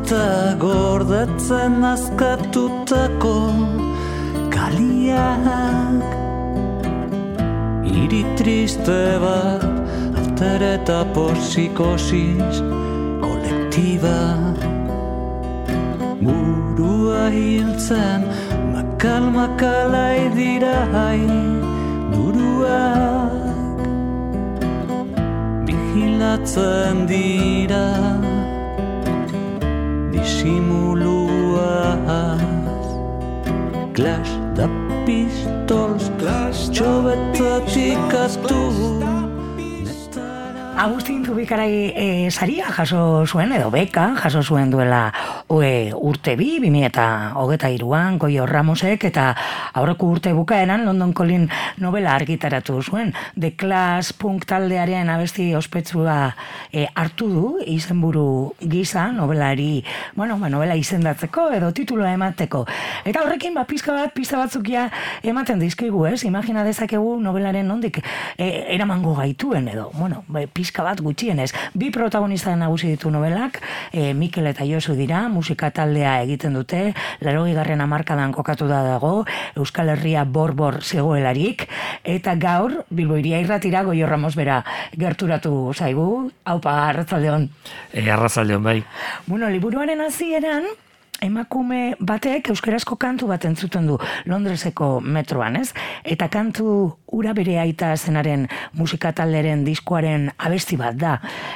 eta gordetzen azkatutako kaliak. Hiri triste bat, alter eta psikosis kolektiba. Burua hiltzen, makal-makalai dira buruak. Bigilatzen dira disimuluaz. Clash da pistols, txobetatik atu. Agustin Zubikarai saria jaso zuen, edo beka jaso zuen duela urte 2023an Goio Ramosek, eta aurreko urte bukaeran London Calling novela argitaratu zuen. The Clash punk taldearen abesti ospetsua hartu du izenburu gisa novelari, novela izendatzeko edo tituloa emateko. Eta horrekin pista batzukia ematen dizkigu, ez? Imagina dezakegu novelaren nondik eramango gaituen edo, pizka bat gutxienez. Bi protagonista nagusi ditu novelak, Mikel eta Josu dira, musika taldea egiten dute, 80. hamarkadan kokatu dago, Euskal Herria borbor zegoelarik, eta gaur Bilbo Hiria Irratira Goio Ramos bera gerturatu zaigu. Aupa, arratsaldeon. Arratsaldeon, bai. Liburuaren hasieran emakume batek euskarazko kantu bat entzuten du Londreseko metroan, ez? Eta kantu ura bere aita zenaren musika talderen diskoaren abesti bat da.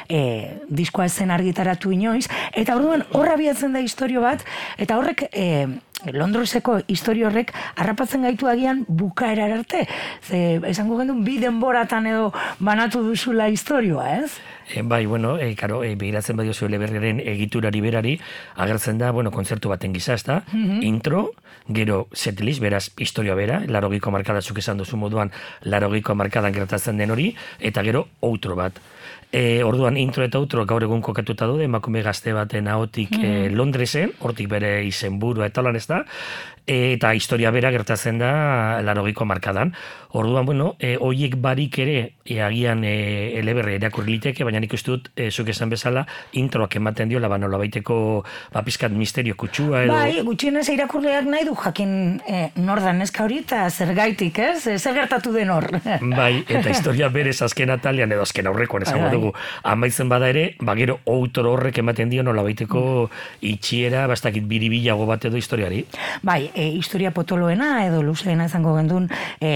Diskoa zen argitaratu inoiz, eta orduan horra biatzen da istorio bat, eta horrek Londreseko istorio horrek harrapatzen gaitu agian bukaera arte. Ze esango gendun bi denboratan edo banatu duzula istorioa, ez? Bai, begiratzen badiozu eleberriaren egiturari berari, agertzen da, kontzertu baten gisa, ez da? Intro, gero setlist, beraz, historia bera, 80ko hamarkadatzuk esan duzu moduan, 80ko hamarkadan gertatzen den hori, eta gero outro bat. Orduan intro eta outro gaur egun kokatuta daude, emakume gazte baten ahotik Londresen, hortik bere izenburua eta lan ez da, eta historia bera gertatzen da 80ko hamarkadan. Orduan, horiek barik ere agian eleberri irakurri liteke, baina nik uste dut, zuk esan bezala, introak ematen diola, nolabaiteko pizkat misterio kutsua edo... Bai, gutxienez irakurleak nahi du jakin nor da neska hori eta zergaitik, ez? Zer gertatu den hor. Bai, eta historia berez azken atalian edo azken aurrekoan esango dugu, amaitzen bada ere, gero outro horrek ematen dio nolabaiteko itxiera, bastakit biribilago bat edo historiari. Bai, historia potoloena edo luzeena izango gendun,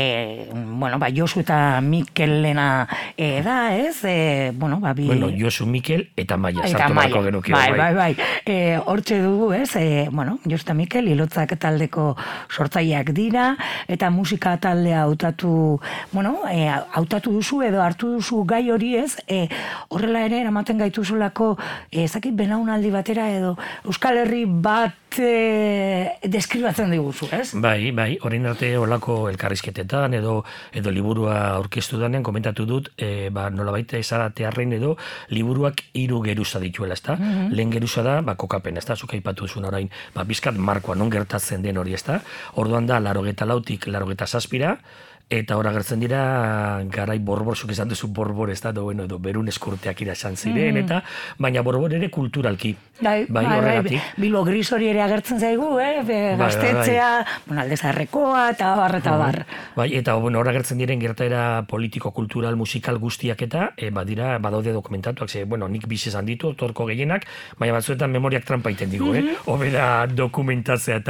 Josu eta Mikelena da, ez? Josu, Mikel eta Maia sartu marko genuke. Bai. Hortxe dugu, ez? Josu eta Mikel, Ilotzak taldeko sortzaileak dira, eta musika taldea hautatu duzu edo hartu duzu gai hori, ez? Horrela ere, eramaten gaituzulako, ezakit belaunaldi batera edo Euskal Herri bat deskribatzen diguzu, ez? Bai, orain arte olako elkarrizketetan edo liburua aurkeztu danean komentatu dut, nolabait esatearren edo liburuak 3 geruza dituela, ezta? Lehen geruza da, kokapen, ezta? Zuk aipatu duzun orain, bizkat markoa non gertatzen den hori, ezta? Orduan da, 84tik 87ra, eta hor agertzen dira garai borborzuk esan duzu borbor, ez da, edo berun eskurteak irasan ziren, eta baina borbor ere kulturalki. Bai, horregatik. Bilbo gris hori ere agertzen zaigu, gaztetzea, alde zaharrekoa, eta bar. Bai, eta hor agertzen diren gertaera politiko, kultural, musikal guztiak eta badaude dokumentatuak, nik bizi esan ditu, torko gehienak, baina batzuetan memoriak trampa iten digu, hobera dokumentatzea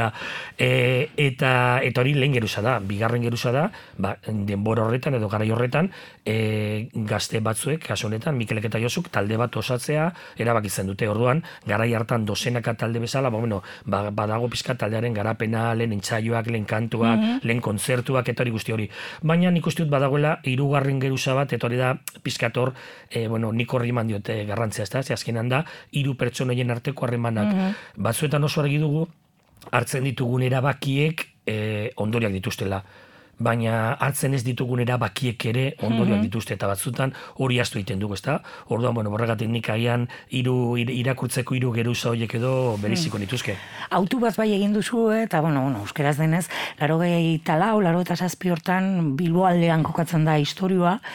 eta hori lehen geruza da, bigarren geruza da, denbora horretan edo garai horretan gazte batzuek, kasu honetan Mikelek eta Josuk talde bat osatzea erabakitzen dute. Orduan garai hartan dozenaka talde bezala, badago pizka taldearen garapena, lehen entsaioak, lehen kantuak, lehen kontzertuak eta hori guzti hori. Baina nik uste dut badagoela 3. geruza bat, eta hori da pizkator, nik horri eman diote garrantzia, ez da, azkenan da 3 pertsonaien arteko harremanak. Batzuetan oso argi dugu hartzen ditugun erabakiek ondoriak dituztela. Baina hartzen ez ditugun erabakiek ere ondorioak dituzte, eta batzutan hori astu egiten dugu, ezta? Orduan, borregatik nik agian irakurtzeko 3 geruza horiek edo beriziko nituzke. Autu bat bai egin duzu, eta euskeraz denez, 84, 87 hortan Bilbo aldean kokatzen da istorioa,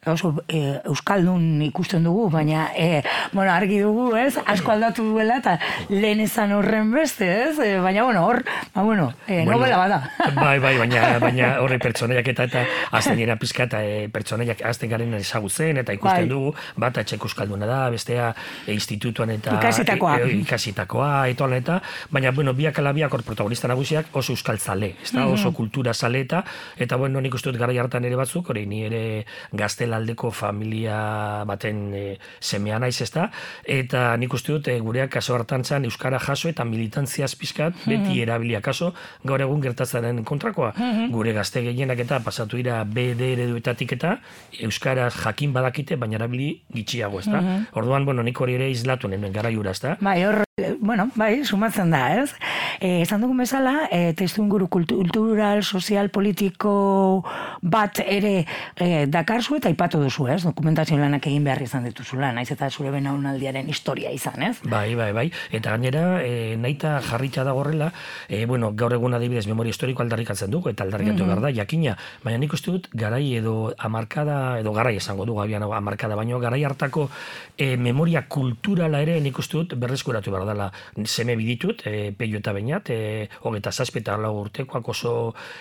oso euskaldun ikusten dugu, baina bueno, argi dugu, ez? Asko aldatu duela eta lehen ezan horren beste, ez? Baina bueno, hor, novela bada. Bai, baina horre pertsonaiak eta azten nire pizka eta pertsonaiak azten garen ezagutzen eta ikusten dugu, bat etxeko euskalduna da, bestea institutuan eta ikasitakoa eta baina bueno, biak ala biak hor protagonista nagusiak oso euskal zale, ez da, oso kultura zale eta bueno, nik uste dut garai hartan ere batzuk, hori ni ere gaztelaldeko familia baten semea naiz, ez da, eta nik uste dut gureak kaso hartan zan euskara jaso eta militantziaz pizkat, beti erabilia kaso, gaur egun gertatzaren kontrakoa. Gure gazte gehienak eta pasatu dira BD ereduetatik eta euskara jakin badakite, baina erabili gitxiago, ez da. Orduan, bueno, nik hori ere izlatu hemen garaiura, ez da. Bai, sumatzen da, ez? Esan dugun bezala, testuinguru kultural, sozial, politiko bat ere dakarzu eta aipatu duzu, ez? Dokumentazio lanak egin behar izan dituzula, naiz eta zure belaunaldiaren historia izan, ez? Bai. Eta gainera, nahita jarritza da gorrela, bueno, gaur egun adibidez memoria historiko aldarrikatzen dugu, eta aldarrikatu behar da, jakina. Baina nik uste dut, garai edo amarkada, edo garai esango dugu, abian amarkada, baino garai hartako memoria kulturala ere nik uste dut berreskuratu behar dela. Seme biditut, peio eta bainat, 27 urtekoak oso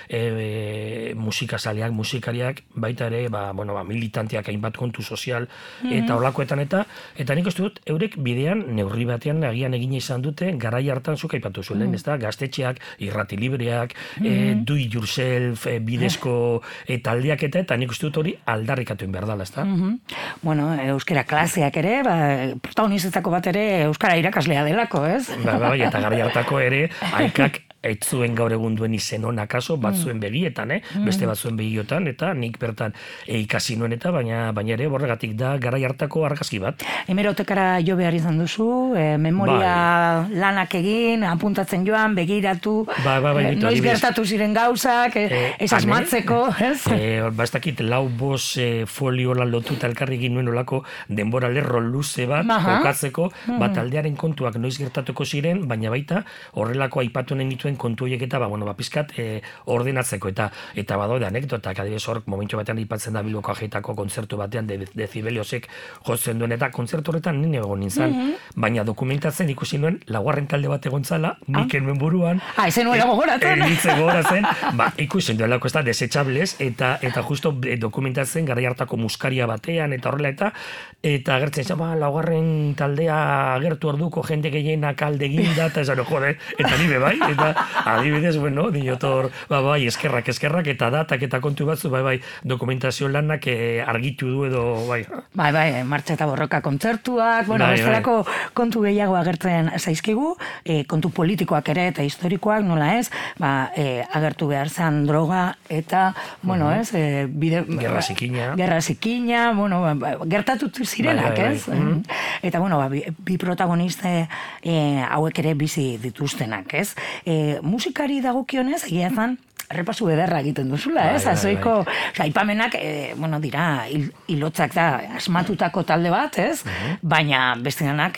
musikazaleak, musikariak, baita ere, militanteak hainbat kontu sozial, eta holakoetan eta nik uste dut, eurek bidean, neurri batean agian egin izan dute, garai hartan zuk aipatu zuen, ez da, gaztetxeak, irrati libreak, do it yourself, bidezko taldeak eta nik uste dut hori aldarrikatuen behar dela, ez da? Bueno, euskara klaseak ere, protagonistetako bat ere euskara irakaslea delako, ez? Bai, eta garai hartako ere, aikak ez zuen gaur egun duen izen hona kaso, batzuen begietan, beste batzuen begiotan, eta nik bertan ikasi nuen eta, baina ere borregatik da garai hartako argazki bat. Hemerotekara jo behar izan duzu, memoria lanak egin, apuntatzen joan, begiratu, noiz gertatu ziren gauzak, ez asmatzeko, ez? Ez dakit, 4-5 folio lotuta elkarri egin nuen olako denbora lerro luze bat, kokatzeko, bat aldearen kontuak noiz gertatuko ziren, baina baita horrelako aipatu nahi dituen kontu horiek eta pizkat ordenatzeko eta badaude anekdotak, adibidez hor momentu batean aipatzen da Bilboko Ajeitako kontzertu batean Decibeliosek jotzen duen eta kontzertu horretan nire egon nintzen, baina dokumentatzen ikusi nuen laugarren talde bat egontzala, nik enuen buruan ezen nuela gogoratzen ikusi duelako ez da desechables eta justo dokumentatzen garai hartako muskaria batean eta horrela eta agertzen zama laugarren taldea agertu orduko jende gehienak alde ginda eta esan jode, eta nire bai, eta adibidez, bueno, dinotor, eskerrak, eta datak eta kontu batzu, dokumentazio lanak argitu du edo, bai. Martxa eta borroka kontzertuak, bestelako kontu gehiago agertzen zaizkigu, kontu politikoak ere eta historikoak, nola ez, agertu behar zen droga eta, bueno, ez, gerra zikina, bueno, gertatu zirenak, ez? Eta, bueno, bi protagoniste hauek ere bizi dituztenak, ez? Musikari dagokionez, egia zan, errepasu ederra egiten duzula, ez? Azoiko, aipamenak, dira, hilotzak da, asmatutako talde bat, ez? Baina besteanak,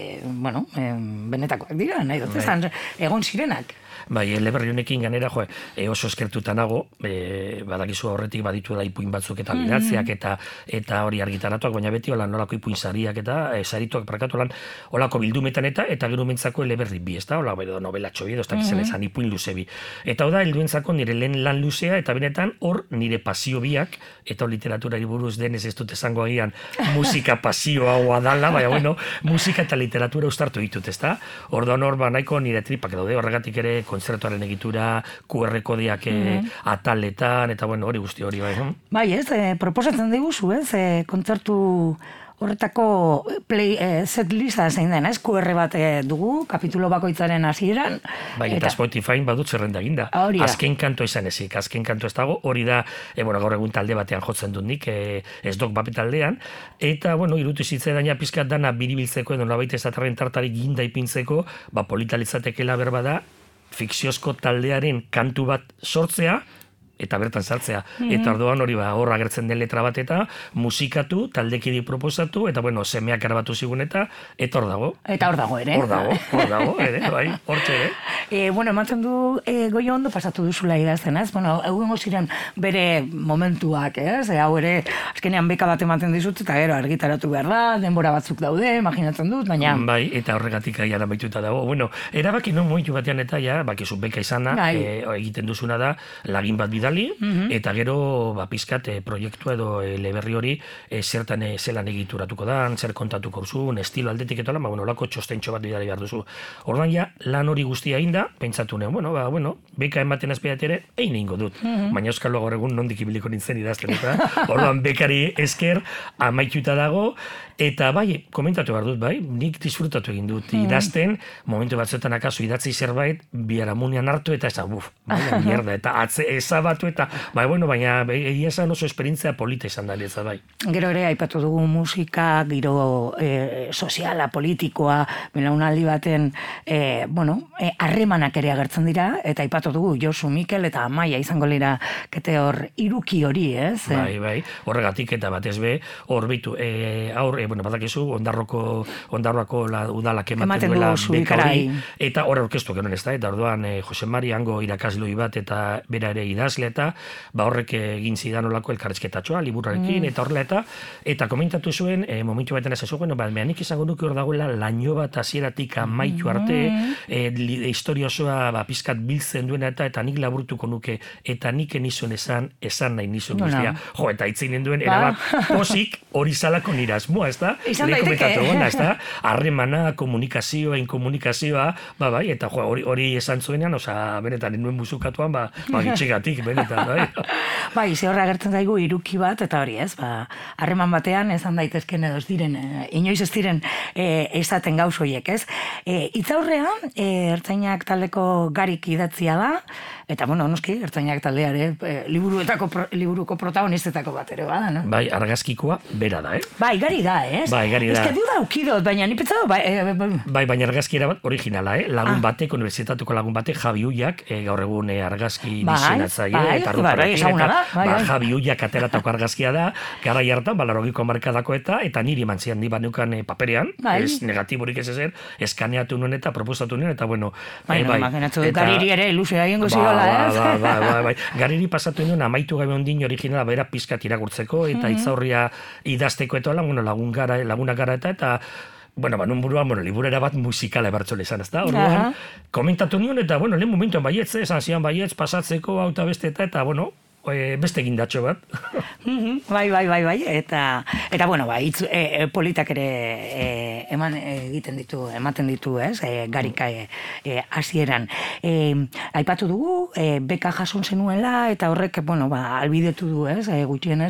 benetakoak dira, nahi dut, egon zirenak. Eleberri honekin ganera, oso eskertuta nago, badakizu horretik baditu da ipuin batzuk eta bidatziak eta hori argitaratuak, baina beti hola nolako ipuin sariak eta sarituak prakatu lan holako bildumetan eta gero mentzako eleberri bi, ez da, hola novela txobi edo, ez dakizan ezan ipuin luze bi. Eta hau da, helduentzako nire lehen lan luzea eta benetan hor nire pasio biak, eta literaturari buruz denez ez dut esango agian musika pasioa hoa dala, baina bueno, musika eta literatura ustartu ditut, ez da? Orduan hor, nahiko nire tripak daude, horregatik ere kontzertuaren egitura, QR kodeak ataletan, eta bueno, hori guzti hori, bai. Bai, ez, proposatzen diguzu, ez, kontzertu horretako setlista zein den, ez, QR bat dugu, kapitulo bakoitzaren hasieran. Bai, eta Spotify badut zerrenda eginda. Azken kanto izan ezik, azken kanto ez dago, hori da, gaur egun talde batean jotzen dut nik, ez dok bapi taldean, eta, irutu zitzaidaina pizkat dana biribiltzeko, edo nolabait ez atarren tartarik ginda ipintzeko, politalitzatekela berbada, fikziozko taldearen kantu bat sortzea, eta bertan sartzea. Eta orduan hori hor agertzen den letra bat eta musikatu, taldekidi proposatu, eta bueno, semeak grabatu zigun eta hor dago. Eta hor dago ere. Hor dago, bai, hortxe ere. Bueno, ematen du Goio ondo pasatu duzula idazten, ez? Bueno, egungo ziren bere momentuak, ez? Hau ere, azkenean beka bat ematen dizut, eta gero argitaratu behar da, denbora batzuk daude, imaginatzen dut, baina... Bai, eta horregatik aiara baituta dago. Bueno, erabaki non momentu batean eta ja, bakizu beka izana, egiten duzuna da, lagin bat bidali, eta gero, pizkat, proiektua edo leberri hori, zertan zelan egituratuko da, zer kontatuko zuen, estilo aldetik eta bueno, lako txostentxo bat bidali behar duzu. Ordan ja, lan hori guztia egin da, pentsatu nuen, bueno, beka ematen azpeat ere, egin egingo dut. Baina euskalo gaur egun nondik ibiliko nintzen idazten, eta orduan bekari esker amaituta dago, eta bai, komentatu behar dut, bai, nik disfrutatu egin dut idazten, momentu batzuetan akaso idatzi zerbait, biharamunian hartu eta esan, baina mierda, eta ezabatu eta, baina egia esan oso esperientzia polita izan da, ez bai. Gero ere, aipatu dugu musika, giro soziala, politikoa, belaunaldi baten, harremanak ere agertzen dira, eta aipatu dugu Josu Mikel eta Amaia izango lira, kete hor, iruki hori, ez? Bai, horregatik eta batez be, hor bitu, badakizu, Ondarroako udalak ematen duela beka hori, eta hor aurkeztu genuen ez da, eta orduan Jose Mari hango irakasloi bat eta bera ere idazle eta horrek egin zidan olako elkarrizketatxoa, liburrarekin, eta horrela eta komentatu zuen, momentu baten ez zuen, mehanik izango nuke hor dagoela laino bat hasieratik amaitu arte, historia osoa pizkat biltzen duena eta nik laburtuko nuke, eta nik enizuen esan nahi nizuen guztia. Jo, eta itzeinen duen, erabat posik hori zalako nira asmoa, ez da? Izan daiteke. Ez da? Harremana, komunikazioa, inkomunikazioa, bai, eta hori esan zuenean, benetan, nuen musukatuan, gitxegatik, benetan, bai. Bai, ze horra agertzen zaigu iruki bat, eta hori ez, harreman batean esan daitezken edo ez diren, inoiz ez diren esaten gauz horiek, ez? Itzaurrean, Ertzainak taldeko Garik idatzia da, eta, noski, Ertzainak taldeare liburuko protagonistetako bat ere bada, no? Bai, argazkikoa bera da, Bai, Gari da, ez? Bai, Gari da. Ez que duda ukidot, baina ni pentsatu, Bai, baina argazkiera bat originala, lagun batek, unibertsitateko lagun batek, Javi Ullak, gaur egun argazki diseinatzaile, eta Javi Ullak ateratako argazkia da, gara hartan, 80ko hamarkadako eta niri mantzian di banukan paperean, ez negatiborik ez ezer, eskaneatu nuen eta proposatu nuen, eta bueno... Imaginatu, Gariri ere ilusioa egingo zirola, ez? Bai. Gariri pasatu nuen, amaitu gabe ondin originala bera pizkat irakurtzeko, eta itzaurria idazteko eta lagunak gara eta nun buruan, liburera bat musikala ebartzole izan, ez da? Orduan, komentatu nion, eta, lehen momentuan baietz, esan zian baietz, pasatzeko, auta beste eta, beste egindatxo bat. Bai, eta politak ere ematen ditu, ez, Garika hasieran. Aipatu dugu, beka jason zenuela, eta horrek, albidetu du, ez, gutxienez,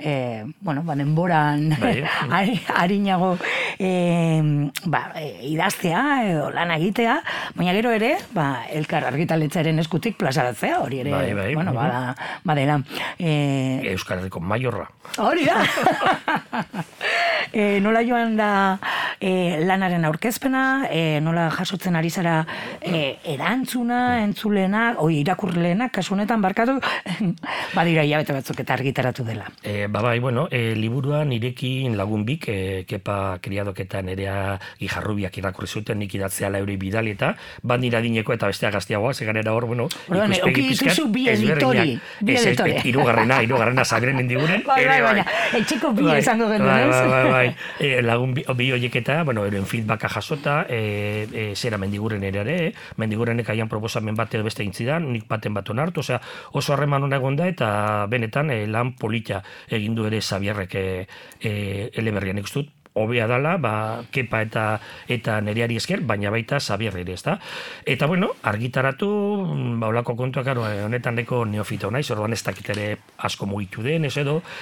denboran harinago idaztea, lan egitea, baina gero ere, elkar argitaletzaren eskutik plazaratzea, hori ere, badela. Euskal Herriko Maiorra. Hori da. Nola joan da lanaren aurkezpena, nola jasotzen ari zara erantzuna, entzulena, irakurleena, kasu honetan barkatu, badira hilabete batzuk eta argitaratu dela. Liburuan nirekin lagun bik, Kepa Kriadok eta Nerea Gijarrubiak irakurri zuten, nik idatzeala euri bidali eta, bat nira dineko eta bestea gaztiagoa, zeganera hor, ikuspegi pizkat, bi editori. Irugarrena Saberen mendiguren. Baina, etxeko bi izango genuen. Bai. Lagun bi horiek eta, euren feedbacka jasota, zera mendiguren ere, mendigurenek aian proposamen bat edo beste gintzidan, nik baten bat onartu, oso harreman hona egon da, eta benetan lan polita egindu ere Xabierrek eleberrian ikustut, hobea dala, Kepa eta Nereari esker, baina baita Xabierre ere, ezta? Eta, argitaratu, olako kontuak, honetan neko neofito naiz, orduan ez dakit ere asko mugitu den, ez edo,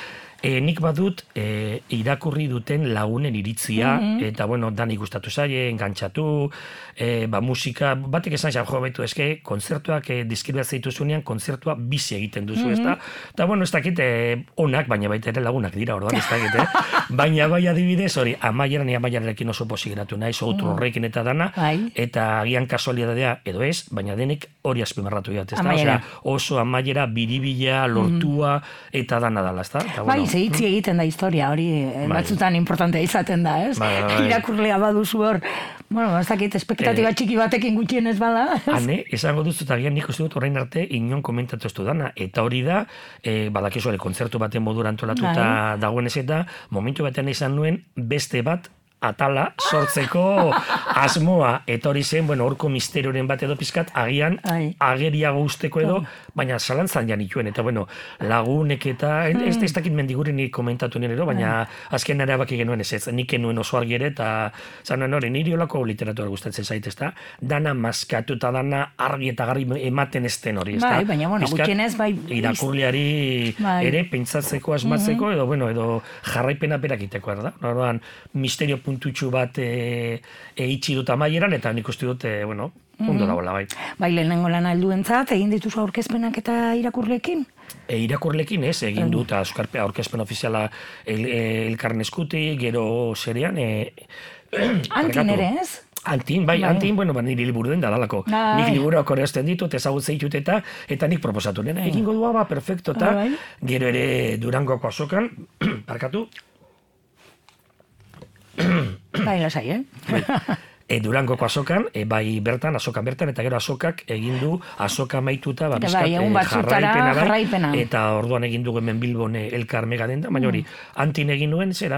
Nik badut irakurri duten lagunen iritzia, eta bueno, dani gustatu zaie, engantzatu, musika, batek esan jo betu, eske, kontzertuak dizkribatzea dituzunean, kontzertua bizi egiten duzu, ezta? Eta bueno, ez dakit onak, baina baita ere lagunak dira, orduan, ez dakit, baina bai adibidez, hori, amaierarekin oso pozik geratu naiz, outro horrekin eta dana, eta agian kasualidadea edo ez, baina denek hori azpimarratu dut, ezta? Osea, oso amaiera biribila, lortua, eta dana dala, ezta? Bai, zehitzi egiten da historia, hori batzutan importantea izaten da, ez? Irakurlea baduzu hor, bueno, ez dakit, espektatiba txiki batekin gutxienez bada. Hane, esango duzu, eta gian nik uste dut orain arte inon komentatu ez dudana, eta hori da, badakizu, kontzertu baten modura antolatuta dagoenez eta, momentu batean izan nuen beste bat atala sortzeko asmoa, eta hori zen, bueno, horko misterioren bat edo pizkat, agian ageriago usteko edo, baina zalantzan janituen, eta bueno, lagunek eta, ez dakit mendiguren komentatu nien edo, baina azken nire baki genuen ez, nik enuen oso argi ere, eta zanuen hori, niri olako literatura gustatzen zait, ezta, dana maskatu eta dana argi eta garri ematen ez den hori, ezta. Bai, baina, bueno, gutxienez, bai. Irakurleari ere pentsatzeko, asmatzeko, edo, bueno, edo jarraipena berakiteko, erda? Orduan, misterio puntutxu bat itxi dut amaieran, eta nik uste dut, bueno, ondo dagoela, bai. Bai, lehenengo lan alduentzat, egin dituzu aurkezpenak eta irakurleekin? Irakurlekin ez, egin dut aurkezpen ofiziala elkarren eskutik, gero zerean... Antin ere ez? Antin, bueno, niri liburu den da dalako. Nik liburuak horrezten ditut, ezagutzen ditut eta nik proposatu. Nena, egingo duaba, perfecto, eta gero ere Durangoko azokan, parkatu, bai, lasai, Durangoko azokan, bai bertan, azokan bertan, eta gero azokak egin du azoka maituta, jarraipena, eta orduan egin du hemen Bilbon elkar mega denda, baina hori, antin egin nuen, zera,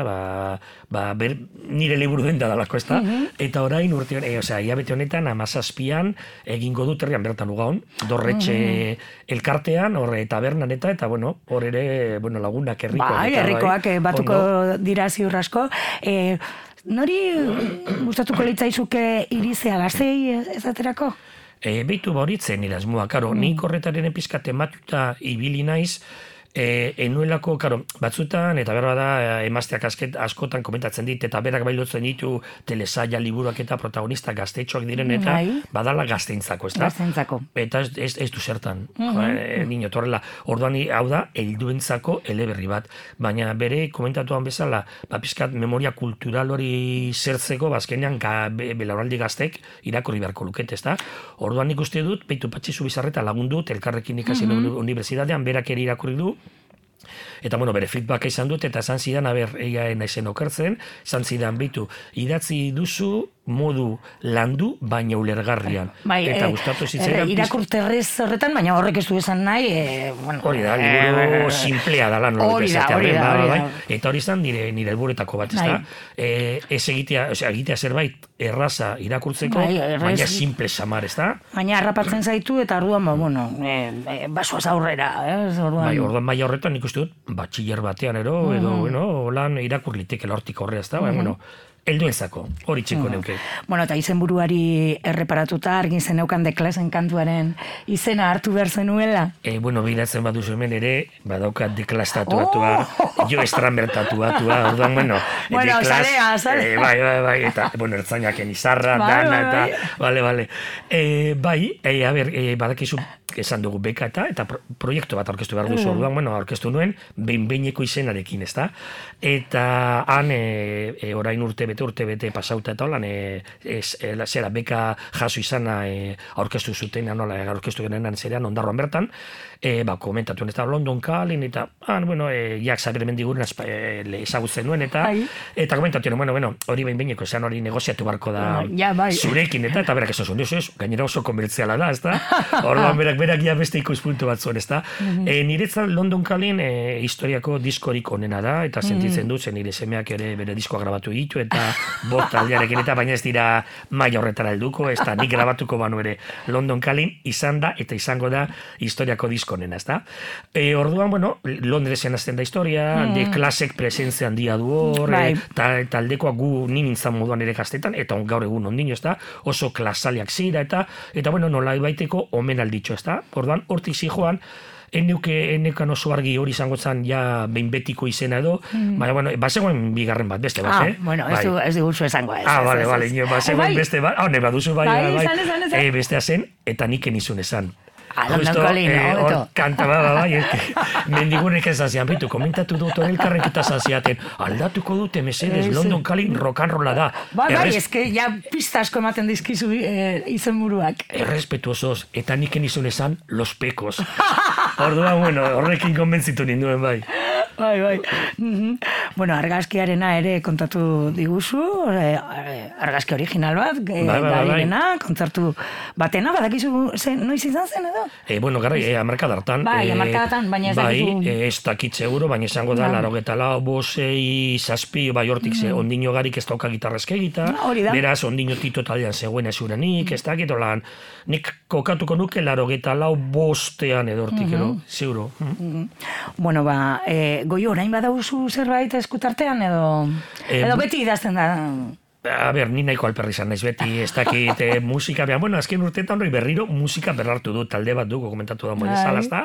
nire liburu denda dalako, ezta? Eta orain urte, hilabete honetan, 17an, egingo dut herrian bertan ugaon, Dorretxe elkartean, horre tabernan eta bueno, hor ere, bueno, lagunak herrikoak. Bai, herrikoak batuko dira ziur asko. Nori gustatuko litzaizuke irizea Gaztei ezaterako? Beitu bauritzen irazmoa, karo, nik horretaren epizkat ematuta ibili naiz, enuelako, karo, batzutan, eta berba da, emazteak askotan komentatzen dit, eta berak bailotzen ditu telesaia liburuak eta protagonista gaztetxoak diren, eta badala gazteintzako, ez da? Gazteintzako. Eta ez du zertan, nino, torrela, orduan hau da, helduentzako eleberri bat, baina bere komentatuan bezala, pizkat memoria kultural hori zertzeko, bazkenean belauraldi gaztek irakurri beharko luket, ez da? Orduan nik uste dut, Peitu Patxizu Bizarreta lagundut, elkarrekin ikasi unibertsitatean, berak ere irakurri du, eta bueno, bere feedbacka izan dut, eta esan zidan, eia naizen okertzen, esan zidan, bitu, idatzi duzu modu landu, baina ulergarrian. Eta gustatu zitzaidan... Irakurterrez horretan, baina horrek ez du esan nahi... Hori da, liburu simplea da lan. Hori da. Eta hori izan nire helburuetako bat, ez da? Ez egitea zerbait erraza irakurtzeko, baina simple samar, ez da? Baina harrapatzen zaitu, eta orduan, bueno, basoaz aurrera, Bai, orduan maila horretan nik uste dut, batxiller batean edo lan irakur litekela hortik horrea, ez da? Bueno, helduentzako, hori txiko neuke. Bueno, eta izenburuari erreparatuta argin zeneukan de Klasen kantuaren izena hartu behar zenuela? Bueno, biratzen baduzu hemen ere, badaukat de Klas tatuatua, jo Stramberg tatuatua, orduan, bueno, bueno, sale. Bai, eta, bueno, ertzainaken izarra, dana, eta, bale. Badakizu, esan dugu beka eta proiektu bat aurkeztu behar duzu, orduan, bueno, aurkeztu nuen, behin-behineko izenarekin, ez da? Eta han, orain urte bete pasauta eta holan, zera beka jaso izana aurkeztu zuten, nola aurkeztu genenan zerean ondarroan bertan, komentatu ez da London Calling, eta, bueno, jak Xabier Mendiguren ezagutzen nuen, eta komentatu, bueno, hori behin-behineko, esan hori negoziatu barko da zurekin, eta berak esan zuen, gainera oso komertziala da, ez da? Orduan berak ja beste ikuspuntu bat zuen, ez da? Niretzat London Calling historiako diskorik onena da, eta sentitzen dut, nire semeak ere bere diskoa grabatu ditu, eta bot taldearekin eta baina ez dira maila horretara helduko, ez da nik grabatuko banu ere London Calling izan da eta izango da historiako diskonena, ez da? Orduan, bueno, Londresen azten da historia, de Klasek presentzia handia du hor, taldekoa gu nintzen moduan ere gaztetan, eta gaur egun ondino, ez da? Oso klasaliak zira, eta bueno, nola baiteko omen alditxo, ez da? Orduan, hortik zijoan, eneukan oso argi hori izango zen ja behin betiko izena edo, baina, bueno, bazegoen bigarren bat, beste bat, bueno, ez diguzu esango ez. Bale, bazegoen beste bat, ne baduzu bai, izan. Bestea zen, eta nik enizun esan. London Calling, hobeto. Kanta, bai, mendigunek ez zazian, bitu, komentatu dut elkarreketa zaziaten, aldatuko dute, mesedez, London Calling rock and rolla da. Bai, eske, ja pista asko ematen dizkizu izen buruak. Errespetuosos, eta nik enizun esan, Los Pecos. Orduan, bueno, horrekin konbentzitu ninduen, bai. Bai. Bueno, argazkiarena ere kontatu diguzu, argazki original bat, gairena, kontzertu batena, badakizu noiz izan zen edo? Bueno, gara, amarkadartan. Bai, amarkadartan, baina ez dakizu. Bai, ez dakit seguro, baina izango da, 84, 5, 6, bai hortik ze, ondino garik ez dauka gitarrezke egita, beraz, ondino Tito taldean zegoen ezuranik, ez dakit, olan, nik kokatuko nuke 84, 5 edo hortik, seguro. Bueno, Goio, orain badauzu zerbait eskutartean edo beti idazten da? A ber, ni nahiko alperri izan naiz beti, ez dakit musika, bueno, azken urteetan hori berriro musika berrartu du, talde bat dugu komentatu da moedezala, ez da?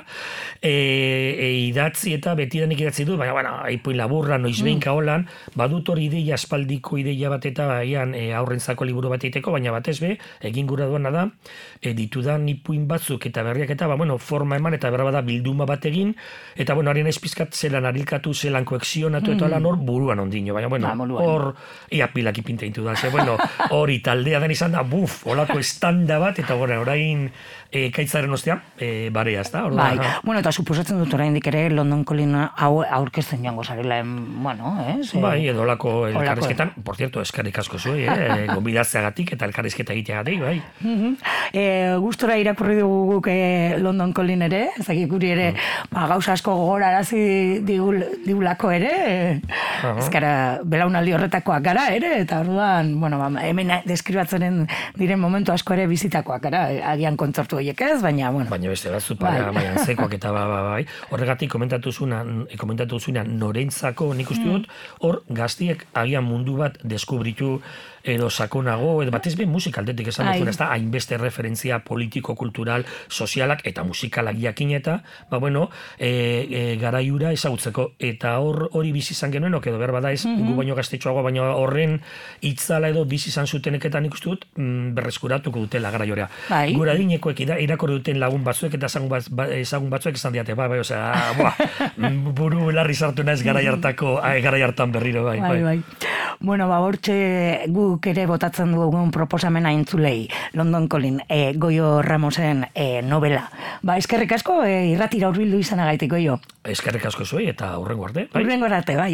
Idatzi eta betidanik idatzi du, baina, bueno, aipuin laburra, noiz behinka holan, badut hori ideia, aspaldiko ideia bat eta aurrentzako liburu bat egiteko, baina batez be, egin gura duena da, ditudan ipuin batzuk eta berriak eta, bueno, forma eman eta berra bada bilduma bat egin, eta, bueno, harien aizpizkat zelan arilkatu, zelan koekzionatu eta holan hor buruan ondino, baina, bueno, hor, ia pilak ipinte bueno, hori taldea den izan da, holako estanda bat, eta orain kaitzaren ostean, barea, ez da? Bai, bueno, eta suposatzen dut orain ere London Calling hau aurkezten joango zarela, bueno, bai, edo olako elkarrizketan, por cierto, eskarrik asko zuei, gonbidatzeagatik eta elkarrizketa egiteagatik, bai. Gustora irakurri dugu guk London Calling ere, ezagik guri ere, gauza asko gogorarazi digulako ere, ezkara belaunaldi horretakoak gara ere, eta bueno, hemen deskribatzen diren momentu asko ere bizitakoak, agian kontzertu horiek ez, baina, bueno. Baina beste batzu, baina zekoak eta bai. Horregatik komentatu zuenan norentzako nik uste dut, hor gaztiek agian mundu bat deskubritu edo sakonago, edo batez be musikaldetik esan duzuna, ez da, hainbeste referentzia politiko, kultural, sozialak eta musikalak jakin eta, bueno, garaiura ezagutzeko, eta hori bizi izan genuen, edo behar bada ez, gu baino gaztetxoago, baina horren itzala edo bizi izan zuteneketan ikustu dut, berreskuratuko dutela garaiorea. Gura dinekoek irakorri duten lagun batzuek eta ezagun batzuek esan diate, bai, osea, buru larri sartu naiz garai hartan berriro, bai. Bueno, hortxe guk ere botatzen dugun proposamena entzulei, London Calling, Goio Ramosen novela. Eskerrik asko, irratira hurbildu izanagaitik, Goio. Eskerrik asko zuei eta hurrengo arte, bai. Hurrengo arte, bai.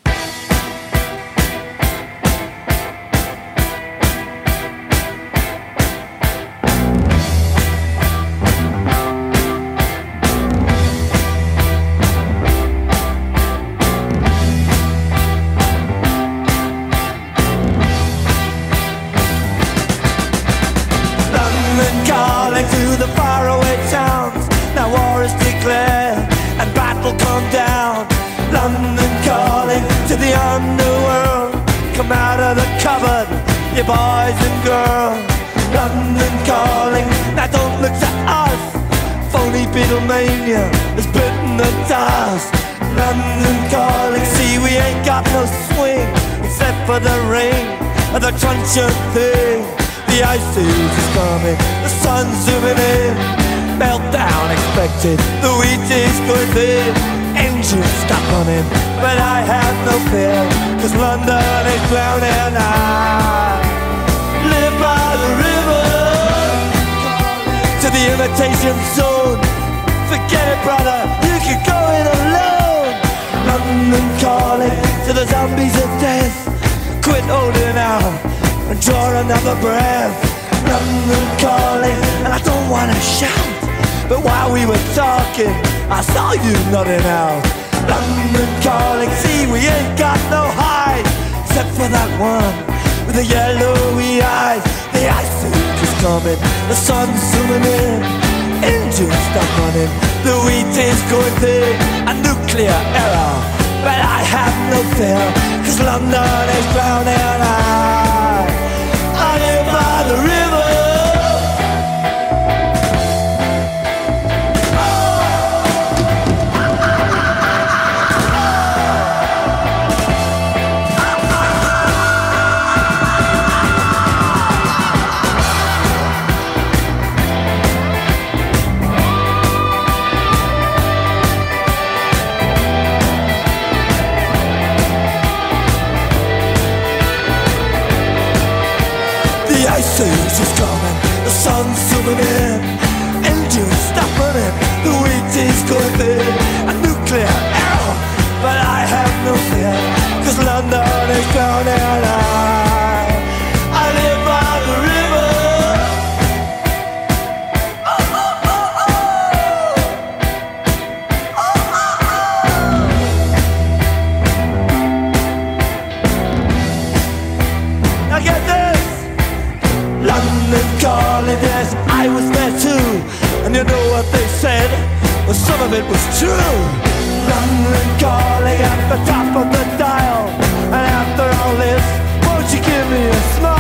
You boys and girls, London Calling. Now don't look to us, phony Beatlemania has bitten the dust. London Calling, see we ain't got no swing except for the ring and the crunch of thing. The ice age is coming, the sun's zooming in. Meltdown expected, the wheat is going thin. Engines stop running, but I have no fear, 'cause London is drowning. I live by the river, to the imitation zone. Forget it, brother, you can go it alone. London Calling to the zombies of death. Quit holding out and draw another breath. London Calling, and I don't wanna shout, but while we were talking, I saw you nodding out. London Calling, see we ain't got no hide, except for that one with the yellowy eyes. The ice age is coming, the sun's zooming in. Engines stop running, the wheat is going thin. A nuclear error, but I have no fear, 'cause London is drowning. I live by the river. is coming, the sun's zooming in, engines stopping it, the wheat is going thin, a nuclear arrow, but I have no fear, 'cause London is drowning and I live by the river. Now get this, London calling, yes, I was there too, and you know what they said, well some of it was true. London calling at the top of the dial, and after all this, won't you give me a smile?